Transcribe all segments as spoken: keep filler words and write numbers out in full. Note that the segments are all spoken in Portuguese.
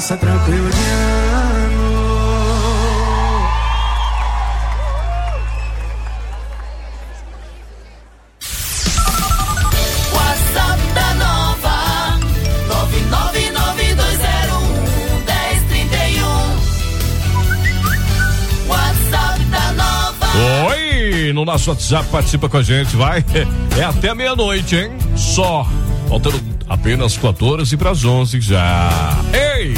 passa tranquilo de ano. WhatsApp da Nova nove nove nove dois zero um um zero três um. WhatsApp da Nova. Oi, no nosso WhatsApp participa com a gente, vai. É até meia-noite, hein? Só. Faltando apenas quatorze para as onze já. Ei!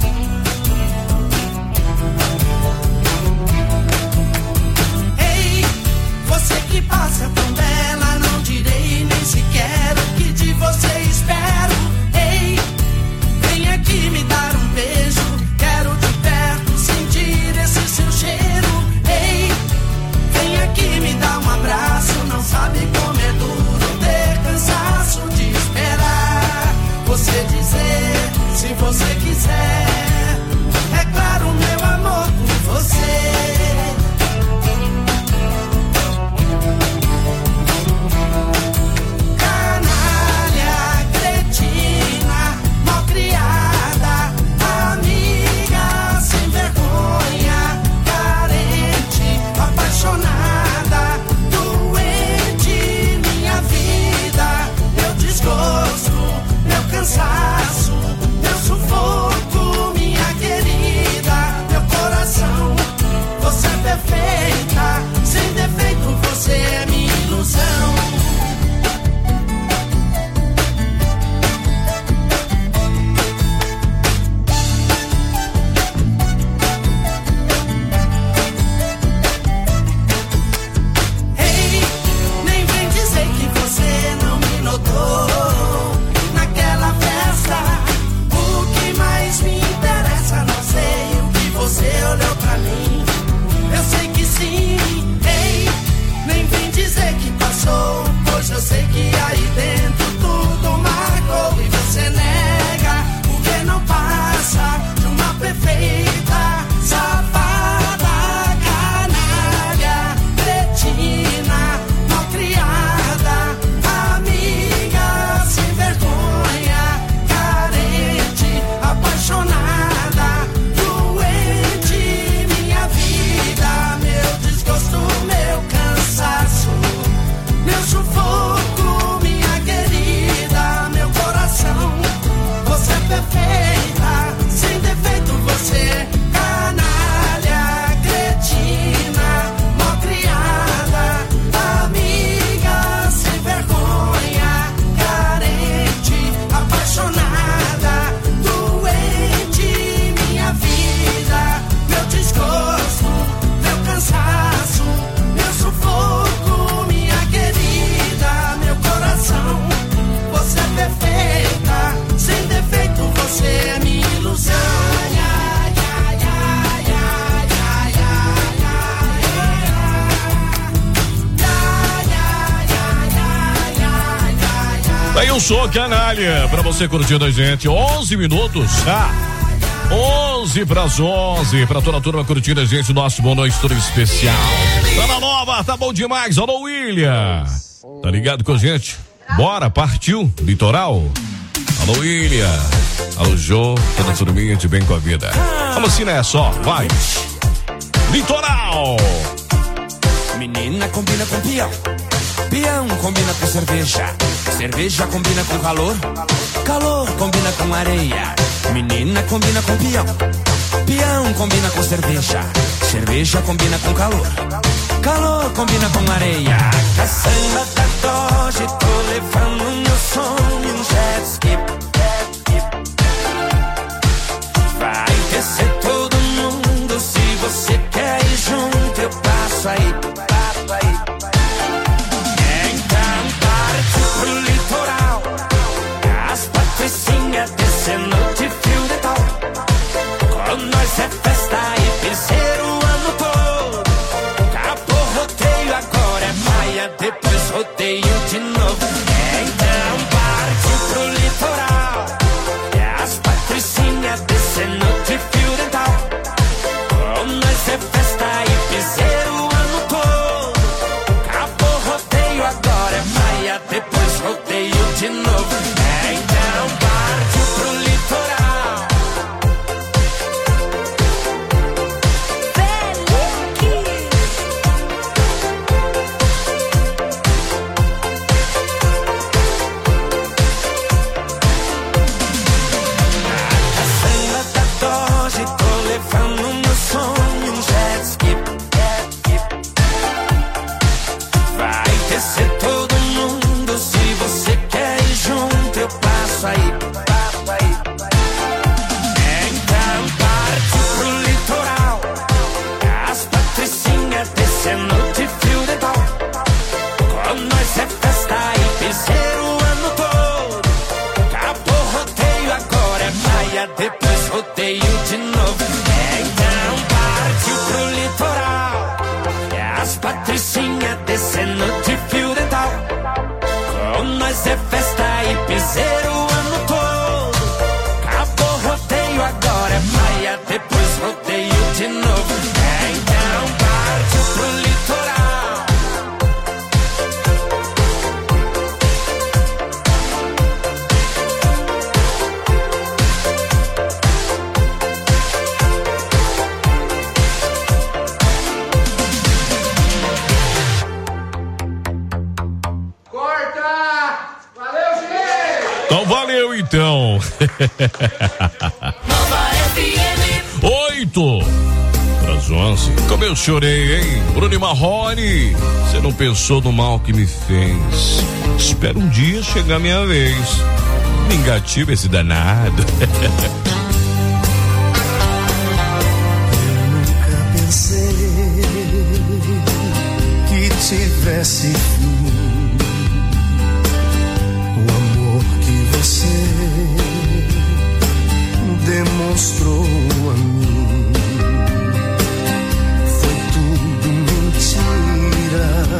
Ei, você que passa tão bela, não direi nem sequer o que de você espero. Ei, vem aqui me dar um beijo, quero de perto sentir esse seu cheiro. Ei, vem aqui me dar um abraço, não sabe como é duro ter cansaço de esperar você dizer, se você quiser, é claro, meu amor, por você. Canalha, cretina, malcriada, amiga sem vergonha, carente, apaixonada, doente, minha vida, meu desgosto, meu cansaço, meu sufoco, minha querida, meu coração, você é perfeita, sem defeito, você é minha ilusão. Ei, nem vem dizer que você não me notou naquela festa. O que mais me interessa, não sei o que você olhou pra mim. Eu sei que sim. Ei, nem vem dizer que passou, pois eu sei que aí dentro tudo marcou. E você nega porque não passa de uma perfeita safada, canalha, cretina, malcriada, amiga sem vergonha, carente, apaixonada, doente, minha vida, meu desgosto, meu cansaço, meu sufoco, minha querida, meu coração, você é perfeita, sem defeito, você, canalha, cretina, malcriada, amiga sem vergonha, carente, apaixonada, doente, minha vida, meu desgosto, meu cansaço, meu sufoco, minha querida, meu coração, você é perfeita, sem defeito, você é minha ilusão. Ai, ai, ai, ai, ai, ai, ai. Daí eu sou canalha, pra você curtindo a gente, onze minutos, ah, onze pras onze, pra toda a turma curtindo a gente, nosso Boa Noite todo especial. Tá na Nova, tá bom demais, alô William, tá ligado com a gente? Bora, partiu, litoral, alô William, alô Jô, toda a turminha de bem com a vida. Vamos assim, né, só, vai, litoral. Menina combina com peão, peão combina com cerveja, cerveja combina com calor, calor combina com areia. Menina combina com peão, peão combina com cerveja, cerveja combina com calor, calor combina com areia. Caçamba da Doge, tô levando meu sonho um jet ski. Vai descer todo mundo, se você quer ir junto eu passo aí. Então parte pro litoral, as patricinhas descendo de fio de tal. Com nós é festa e piseiro o ano todo. Acabou o rodeio, agora é maia, depois rodeio de novo. Então parte pro litoral, as patricinhas descendo de fio de tal. Com nós é festa e piseiro o ano todo. Acabou o rodeio, agora é maia, depois rodeio de novo. Então parte pro litoral. Então partiu pro litoral, as patricinhas descendo de fio dental. Com nós é festa e piseiro o ano todo. Acabou o rodeio, agora é praia, depois rodeio de novo. Então partiu pro litoral, as patricinhas descendo de fio dental. Com nós é festa e piseiro o ano todo. Acabou o rodeio, agora é praia, depois rodeio de novo. Então partiu pro litoral. Então valeu então. Nova F M. Oito pras onze. Como eu chorei, hein? Bruno e Marrone, você não pensou no mal que me fez. Espera um dia chegar minha vez. Vingativo esse danado.